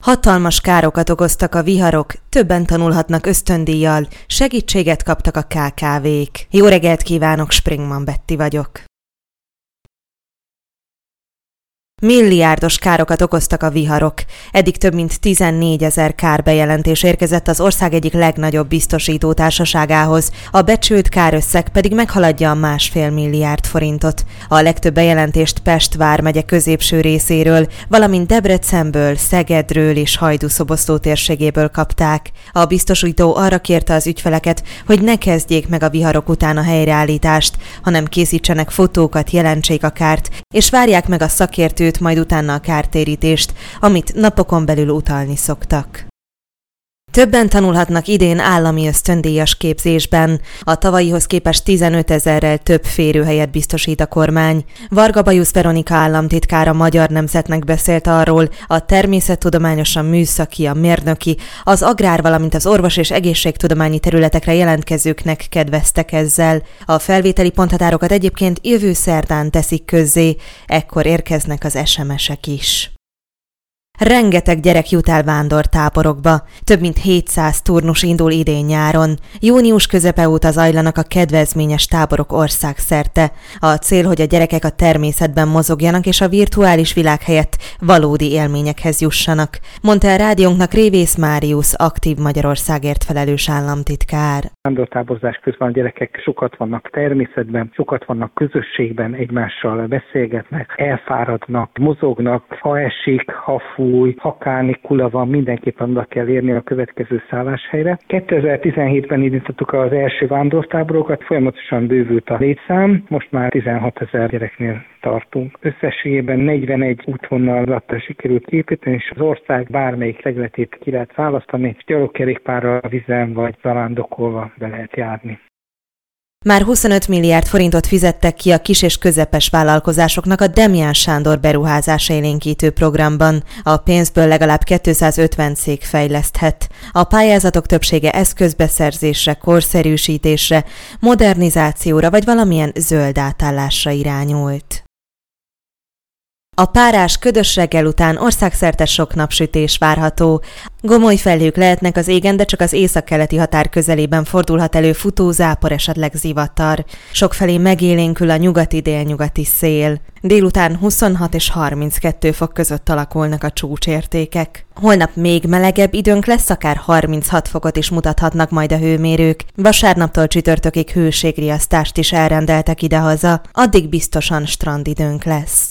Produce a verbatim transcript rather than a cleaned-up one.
Hatalmas károkat okoztak a viharok, többen tanulhatnak ösztöndíjjal, segítséget kaptak a ká ká vék. Jó reggelt kívánok, Springman Betty vagyok. Milliárdos károkat okoztak a viharok. Eddig több mint tizennégyezer kárbejelentés érkezett az ország egyik legnagyobb biztosító társaságához, a becsült kárösszeg pedig meghaladja a másfél milliárd forintot. A legtöbb bejelentést Pest vármegye középső részéről, valamint Debrecenből, Szegedről és Hajdú-Szoboszló térségéből kapták. A biztosító arra kérte az ügyfeleket, hogy ne kezdjék meg a viharok után a helyreállítást, hanem készítsenek fotókat, jelentsék a kárt, és várják meg a szakértőt, majd utána a kártérítést, amit napokon belül utalni szoktak. Többen tanulhatnak idén állami ösztöndíjas képzésben. A tavalyihoz képest tizenötezerrel több férőhelyet biztosít a kormány. Varga Bajusz Veronika államtitkár a Magyar Nemzetnek beszélt arról, a természettudományos, a műszaki, a mérnöki, az agrár, valamint az orvos- és egészségtudományi területekre jelentkezőknek kedveztek ezzel. A felvételi ponthatárokat egyébként jövő szerdán teszik közzé, ekkor érkeznek az es em esek is. Rengeteg gyerek jut el vándortáborokba. Több mint hétszáz turnus indul idén nyáron. Június közepe óta zajlanak a kedvezményes táborok országszerte. A cél, hogy a gyerekek a természetben mozogjanak, és a virtuális világ helyett valódi élményekhez jussanak, mondta a rádiónknak Révész Máriusz, Aktív Magyarországért felelős államtitkár. Vándortáborzás közben a gyerekek sokat vannak természetben, sokat vannak közösségben, egymással beszélgetnek, elfáradnak, mozognak, ha esik, ha fúj, ha kánikula van, mindenképpen oda kell érni a következő szálláshelyre. kétezer-tizenhétben indítottuk az első vándortáborokat, folyamatosan bővült a létszám, most már tizenhatezer gyereknél tartunk. Összességében negyvenegy útvonalat sikerült építeni, és az ország bármelyik területét ki lehet választani, és gyalogkerékpárral, vízen vagy zarándokolva be lehet járni. Már huszonöt milliárd forintot fizettek ki a kis- és közepes vállalkozásoknak a Demján Sándor beruházás élénkítő programban. A pénzből legalább kétszázötven cég fejleszthet. A pályázatok többsége eszközbeszerzésre, korszerűsítésre, modernizációra vagy valamilyen zöld átállásra irányult. A párás, ködös reggel után országszerte sok napsütés várható. Gomoly felhők lehetnek az égen, de csak az északkeleti határ közelében fordulhat elő futó zápor, esetleg zivatar. Sokfelé megélénkül a nyugati-délnyugati szél. Délután huszonhat és harminckettő fok között alakulnak a csúcsértékek. Holnap még melegebb időnk lesz, akár harminchat fokot is mutathatnak majd a hőmérők. Vasárnaptól csütörtökig hőségriasztást is elrendeltek idehaza, addig biztosan strandidőnk lesz.